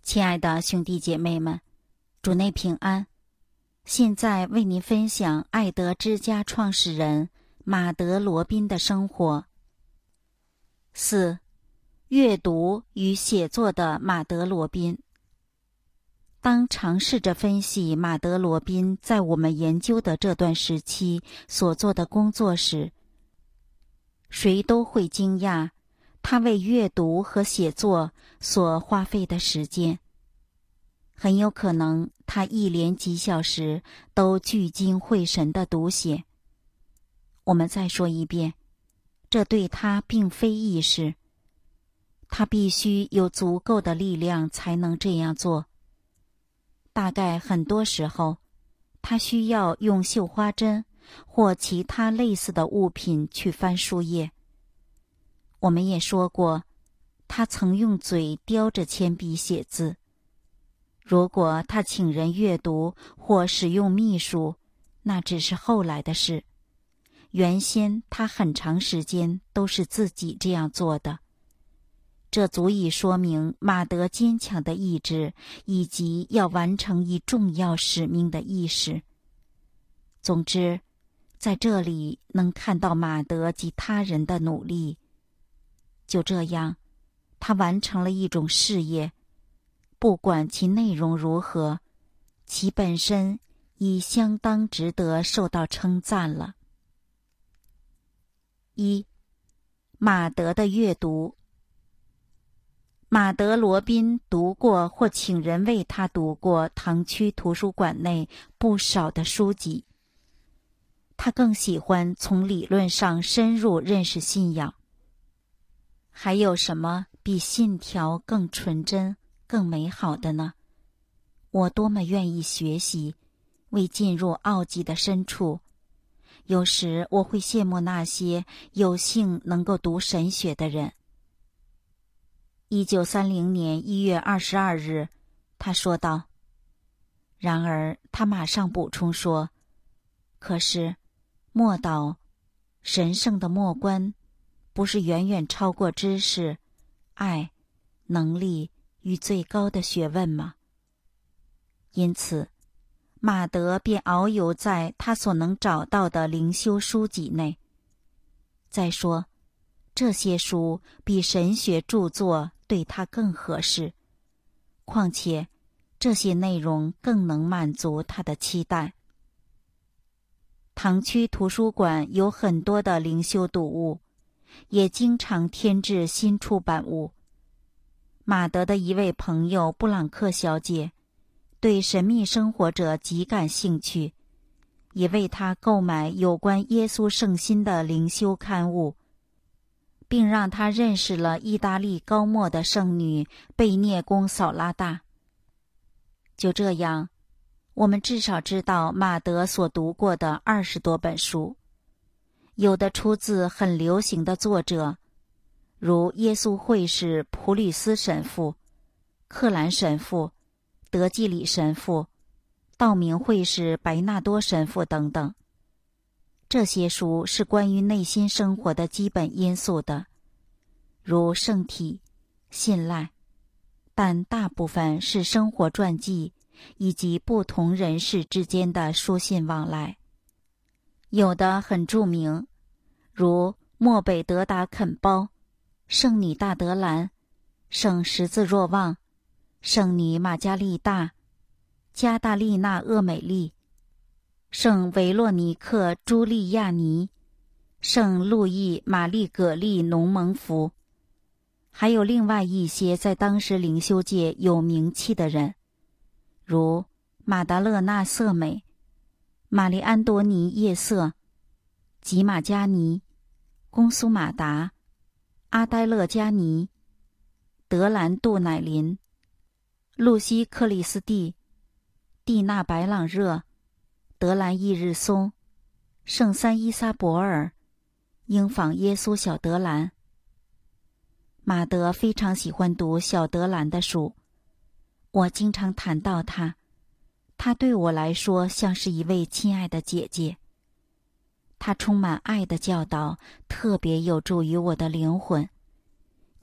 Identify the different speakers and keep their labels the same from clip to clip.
Speaker 1: 亲爱的兄弟姐妹们，主内平安。现在为您分享爱德之家创始人马德罗宾的生活。4. 阅读与写作的马德罗宾。当尝试着分析马德罗宾在我们研究的这段时期所做的工作时，谁都会惊讶他为阅读和写作所花费的时间。很有可能他一连几小时都聚精会神地读写。我们再说一遍，这对他并非易事。他必须有足够的力量才能这样做。大概很多时候，他需要用绣花针或其他类似的物品去翻书页。我们也说过，他曾用嘴叼着铅笔写字。如果他请人阅读或使用秘书，那只是后来的事。原先他很长时间都是自己这样做的。这足以说明马德坚强的意志以及要完成一重要使命的意识。总之，在这里能看到马德及他人的努力。就这样，他完成了一种事业，不管其内容如何，其本身已相当值得受到称赞了。1. 马德的阅读。马德罗宾读过或请人为他读过堂区图书馆内不少的书籍。他更喜欢从理论上深入认识信仰。还有什么比信条更纯真、更美好的呢？我多么愿意学习，为进入奥迹的深处。有时我会羡慕那些有幸能够读神学的人。1930年1月22日，他说道。然而他马上补充说，可是默祷，神圣的默观，不是远远超过知识、爱、能力与最高的学问吗？因此，马德便遨游在他所能找到的灵修书籍内。再说，这些书比神学著作对他更合适，况且这些内容更能满足他的期待。堂区图书馆有很多的灵修读物，也经常添置新出版物。马德的一位朋友布朗克小姐对神秘生活者极感兴趣，也为他购买有关耶稣圣心的灵修刊物，并让他认识了意大利高墨的圣女贝涅公扫拉大。就这样，我们至少知道马德所读过的20多本书，有的出自很流行的作者，如耶稣会士普吕斯神父、克兰神父、德基里神父、道明会士白纳多神父等等。这些书是关于内心生活的基本因素的，如圣体、信赖，但大部分是生活传记以及不同人士之间的书信往来。有的很著名，如莫北德达肯包、圣女大德兰、圣十字若望、圣女玛加丽大、加大利纳厄美丽、圣维洛尼克朱利亚尼、圣路易玛丽葛利农蒙福，还有另外一些在当时灵修界有名气的人，如马达勒纳瑟美、玛丽安多尼叶瑟、吉马加尼、公苏马达、阿呆勒加尼、德兰杜乃林、露西克里斯蒂、蒂娜白朗热、德兰翌日松、圣三伊撒伯尔、英访耶稣小德兰。马德非常喜欢读小德兰的书，我经常谈到他，他对我来说像是一位亲爱的姐姐。他充满爱的教导特别有助于我的灵魂，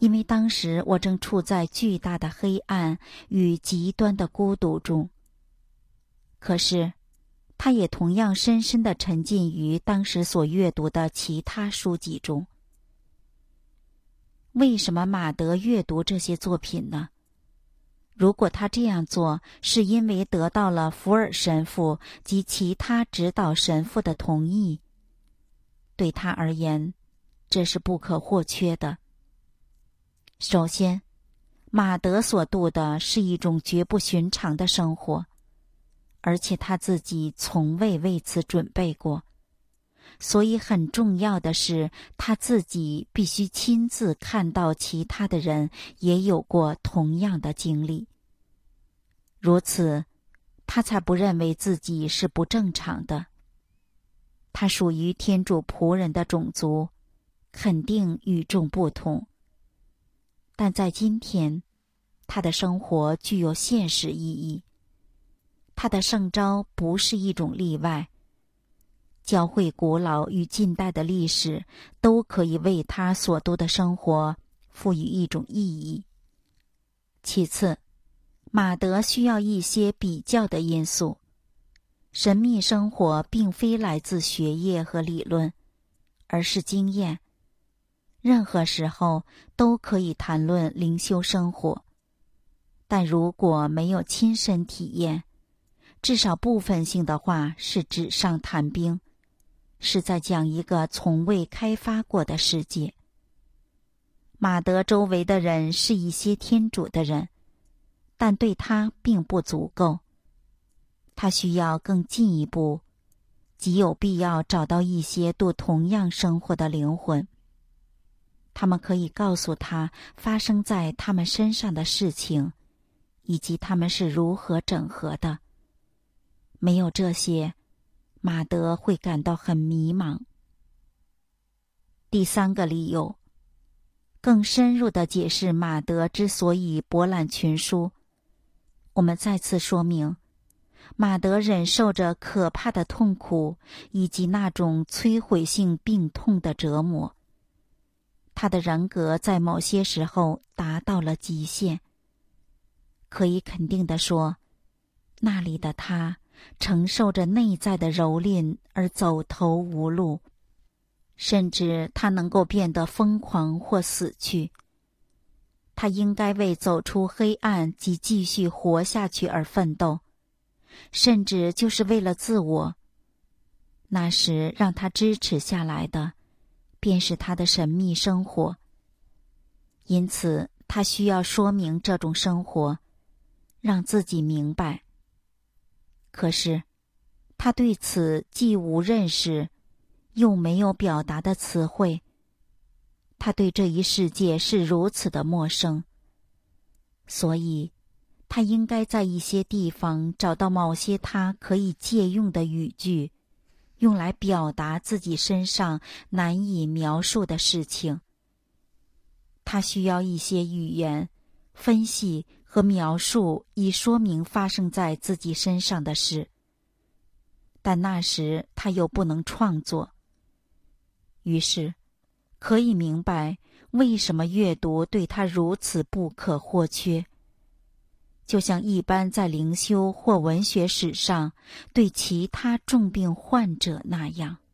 Speaker 1: 因为当时我正处在巨大的黑暗与极端的孤独中。可是他也同样深深地沉浸于当时所阅读的其他书籍中。为什么马德阅读这些作品呢？如果他这样做是因为得到了福尔神父及其他指导神父的同意，对他而言，这是不可或缺的。首先，马德所度的是一种绝不寻常的生活，而且他自己从未为此准备过。所以很重要的是，他自己必须亲自看到其他的人也有过同样的经历。如此，他才不认为自己是不正常的。他属于天主仆人的种族，肯定与众不同。但在今天，他的生活具有现实意义。他的圣召不是一种例外。教会古老与近代的历史都可以为他所读的生活赋予一种意义。其次，马德需要一些比较的因素。神秘生活并非来自学业和理论，而是经验。任何时候都可以谈论灵修生活，但如果没有亲身体验，至少部分性的话是纸上谈兵，是在讲一个从未开发过的世界。马德周围的人是一些天主的人，但对他并不足够。他需要更进一步，极有必要找到一些度同样生活的灵魂。他们可以告诉他发生在他们身上的事情，以及他们是如何整合的。没有这些，马德会感到很迷茫。第三个理由，更深入地解释马德之所以博览群书。我们再次说明，马德忍受着可怕的痛苦以及那种摧毁性病痛的折磨。他的人格在某些时候达到了极限。可以肯定地说，那里的他承受着内在的蹂躏而走投无路，甚至他能够变得疯狂或死去。他应该为走出黑暗及继续活下去而奋斗，甚至就是为了自我。那时让他支持下来的便是他的神秘生活。因此他需要说明这种生活，让自己明白。可是他对此既无认识，又没有表达的词汇。他对这一世界是如此的陌生，所以他应该在一些地方找到某些他可以借用的语句，用来表达自己身上难以描述的事情。他需要一些语言、分析和描述，以说明发生在自己身上的事。但那时他又不能创作。于是可以明白为什么阅读对他如此不可或缺，就像一般在灵修或文学史上对其他重病患者那样。